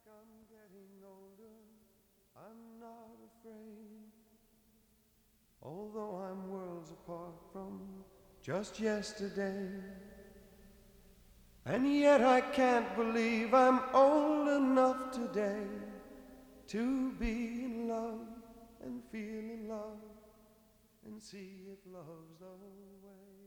I'm getting older, I'm not afraid. Although I'm worlds apart from just yesterday. And yet I can't believe I'm old enough today to be in love and feel in love and see if love's the way.